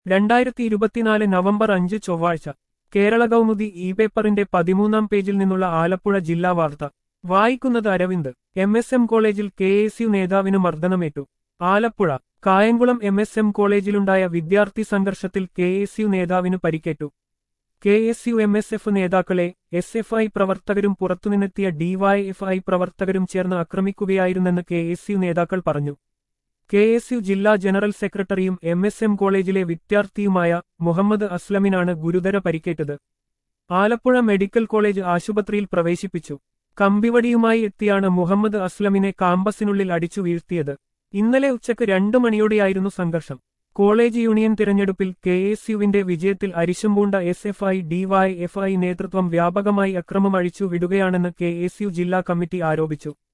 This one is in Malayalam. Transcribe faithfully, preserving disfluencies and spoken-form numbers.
രണ്ടായിരത്തി ഇരുപത്തിനാല് നവംബർ അഞ്ച് ചൊവ്വാഴ്ച കേരള കൗമുദി ഇ പേപ്പറിന്റെ പതിമൂന്നാം പേജിൽ നിന്നുള്ള ആലപ്പുഴ ജില്ലാ വാർത്ത വായിക്കുന്നത് അരവിന്ദ്. എം എസ് എം കോളേജിൽ കെ എസ് യു നേതാവിന് മർദ്ദനമേറ്റു. Alappuzha Kayamkulam M S M കോളേജിലുണ്ടായ വിദ്യാർത്ഥി സംഘർഷത്തിൽ കെ എസ് യു നേതാവിന് പരിക്കേറ്റു. K S U M S F നേതാക്കളെ എസ് എഫ് ഐ പ്രവർത്തകരും പുറത്തുനിന്നെത്തിയ ഡിവൈഎഫ്ഐ പ്രവർത്തകരും ചേർന്ന് ആക്രമിക്കുകയായിരുന്നെന്ന് കെ എസ് യു നേതാക്കൾ പറഞ്ഞു. കെ എസ് യു ജില്ലാ ജനറൽ സെക്രട്ടറിയും എം എസ് എം കോളേജിലെ വിദ്യാർത്ഥിയുമായ മുഹമ്മദ് അസ്ലമിനാണ് ഗുരുതര പരിക്കേറ്റത്. ആലപ്പുഴ മെഡിക്കൽ കോളേജ് ആശുപത്രിയിൽ പ്രവേശിപ്പിച്ചു. കമ്പിവടിയുമായി എത്തിയാണ് മുഹമ്മദ് അസ്ലമിനെ കാമ്പസിനുള്ളിൽ അടിച്ചു വീഴ്ത്തിയത്. ഇന്നലെ ഉച്ചയ്ക്ക് രണ്ടു മണിയോടെയായിരുന്നു സംഘർഷം. കോളേജ് യൂണിയൻ തിരഞ്ഞെടുപ്പിൽ കെ എസ് യുവിന്റെ വിജയത്തിൽ അരിശംപൂണ്ട എസ് എഫ് ഐ ഡിവൈഎഫ്ഐ നേതൃത്വം വ്യാപകമായി അക്രമം അഴിച്ചു വിടുകയാണെന്ന് കെ എസ് യു ജില്ലാ കമ്മിറ്റി ആരോപിച്ചു.